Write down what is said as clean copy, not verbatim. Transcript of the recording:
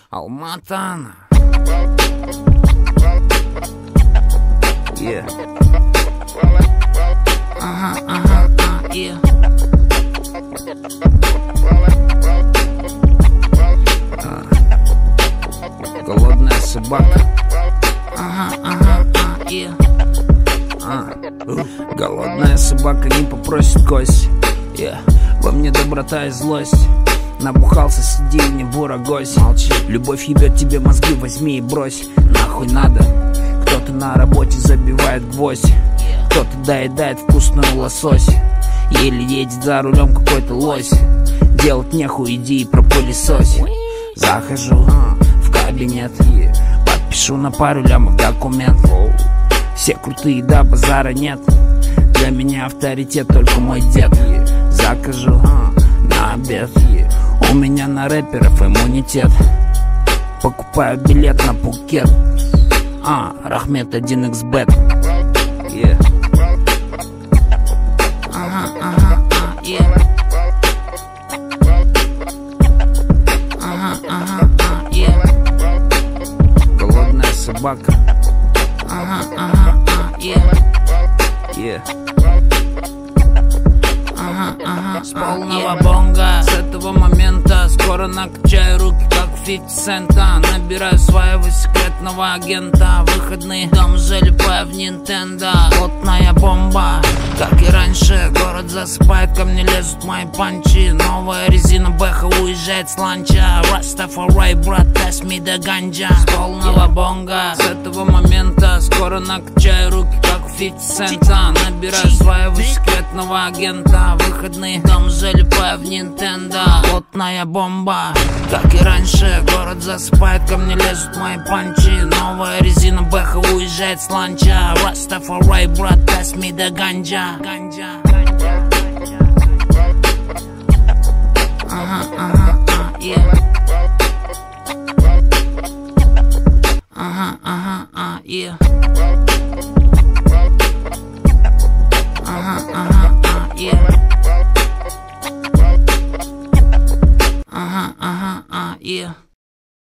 Алматана. Yeah. Yeah. Голодная собака. Yeah. Голодная собака не попросит кость. Yeah. Во мне доброта и злость. Набухался, сиди, не бура гость. Молчи, любовь ебет тебе мозги, возьми и брось. Нахуй надо. Кто-то на работе забивает гвоздь, кто-то доедает вкусную лосось, еле едет за рулем какой-то лось. Делать нехуй, иди и пропылесось. Захожу в кабинет, подпишу на пару лямов документ. Все крутые, да, базара нет. Для меня авторитет только мой дед. Закажу на обед, у меня на рэперов иммунитет. Покупаю билет на Пхукет. Рахмет 1xbet. Yeah. Yeah. Голодная собака. Yeah. Yeah. С полного бонга. С этого момента скоро накачаю руки, как 50 цента. Набираю своего секретного агента. Выходные дом залипаю в Nintendo. Плотная бомба, как и раньше. Город засыпает, ко мне лезут мои панчи. Новая резина Бэха уезжает с ланча. Rastafari, брат, pass me the ganja. С полного бонга. С этого момента скоро накачаю руки, как 50 цента. Набираю своего секретного агента. Выходные дом залипаю в Nintendo. Плотная бомба, как и раньше. Город засыпает, ко мне лезут мои панчи. Новая резина Бэха уезжает с ланча. Rastafari, брат, pass me the ganja. Yeah. Yeah.